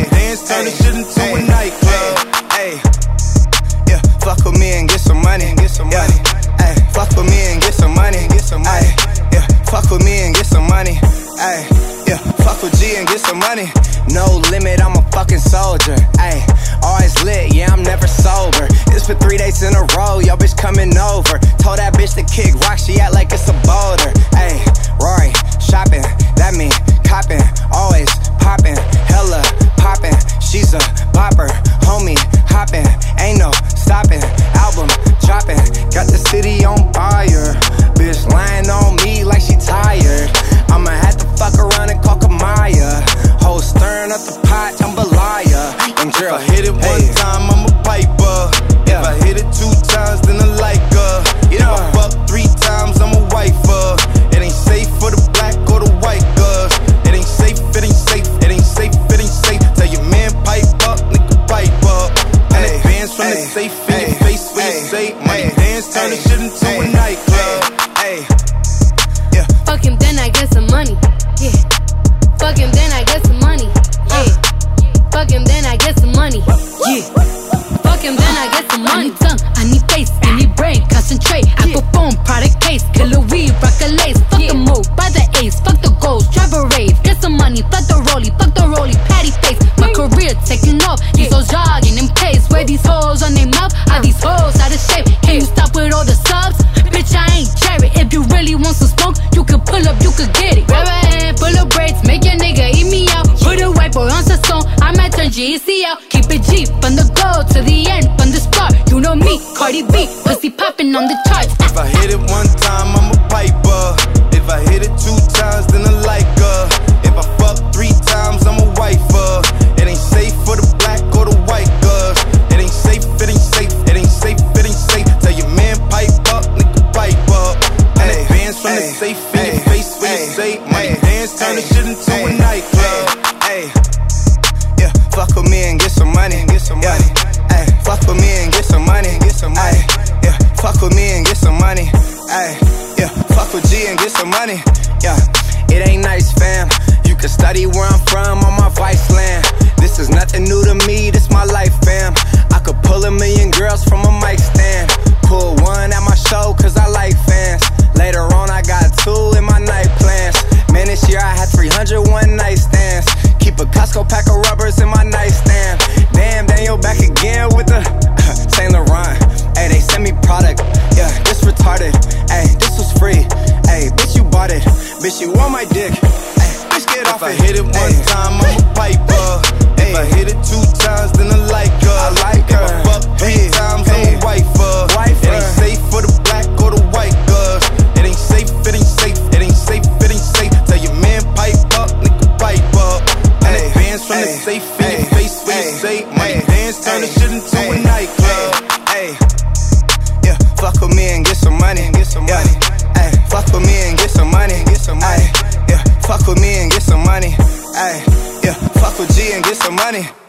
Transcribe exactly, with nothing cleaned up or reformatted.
Money dance, turn this shit into a nightclub. Hey, yeah, fuck with me and get some money. Get some money. Hey, fuck with me and get some money. Get some money. Yeah, fuck with me and get some money. Hey, yeah, fuck with G and get some money. No limit, I'm a fucking soldier. Ay, always lit, yeah, I'm never sober. It's for three days in a row, yo bitch coming over. Told that bitch to kick rock, she act like it's a boulder. Ay, Rory, shopping, that mean copping. Always popping, hella popping. She's a bopper, homie, hopping. Ain't no stopping, album dropping. Got the city on fire. Bitch lying on me like she tired. I'ma have to fuck around and call Kamaya. Whole stirring up the pot, jambalaya. And girl, if I hit it one hey. time, I'm a piper. Yeah. If I hit it two times, then I like her. Yeah. If I fuck three times, I'm a wifer. It ain't safe for the black or the white girls. It ain't safe, it ain't safe, it ain't safe, it ain't safe. Tell your man pipe up, nigga pipe up. And hey. advance from hey. the safe in hey. your face when hey. you say money hey. dance, turn hey. the shit into hey. a nightclub. Hey. Yeah. Fuck him, then I get some money. Yeah. Fuck him, then I get some money. Yeah. Fuck him, then I get some money. Yeah. Fuck him, then I get some money. I need tongue, I need face, I need brain, concentrate. I perform, product case, killer weed, rock a lace. Fuck the move, buy the ace, fuck the goals, drive a rave. Get some money, fuck the rollie, fuck the rollie, patty face. My career taking off, these hoes jogging in place. Where these hoes on their mouth, are these hoes out of shape? Can you stop with all the subs? Bitch, I ain't cherry. If you really want some smoke, you can pull up, you can get it. Grab a hand, full of braids, make your nigga eat me out. Put a white boy on the song, I might turn G E C out. Keep it G, from the go to the end, from the start. You know me, Cardi B, pussy popping on the charts. If I hit it one time, I'm a piper. If I hit it two times, then I like her. If I fuck three times, I'm a wifer. It ain't safe for the black or the white girls. It ain't safe, it ain't safe, it ain't safe, it ain't safe. Tell your man pipe up, nigga pipe up. And hey. advance from hey. the safe in hey. your face when hey. you say money hey. dance, turn hey. the shit into hey. a nightclub. Hey, yeah, fuck with me and get some money. Get some money. Hey, fuck with me and get some money. Get some money. Yeah, fuck with me and get some money. Hey, yeah, fuck with G and get some money. Yeah, it ain't nice, fam. You can study where I'm from on my vice land. This is nothing new to me, this my life, fam. I could pull a million girls from a mic stand. Pull one at my show cause I like fans. Later on I got two in my night plans. Man, this year I had three hundred one night stands. Keep a Costco pack of rubbers in my nightstand. Damn, Daniel back again with the Saint Laurent. Ayy, they send me product. Yeah, this retarded. Ayy, this was free. Ayy, bitch, you bought it. Bitch, you want my dick. Ayy, bitch, get off it. If I it. hit it one Ay. time, I'm a piper. Ay. If I hit it two times, then I like her. I like her. If I fuck three Ay. times, Ay. I'm a wifer. Wifer. It ain't safe for the black or the white girls. It ain't safe, it ain't safe, it ain't safe, it ain't safe. Tell your man pipe up, nigga pipe up. And Ay. advance from Ay. the safe in Ay. your face when Ay. you say money Ay. dance, turn the Ay. shit into Ay. a nightclub. Hey, yeah, fuck with me and get some money. Get some money. Hey, fuck with me and get some money. Get some money. Yeah, fuck with me and get some money. Hey, yeah, fuck with G and get some money.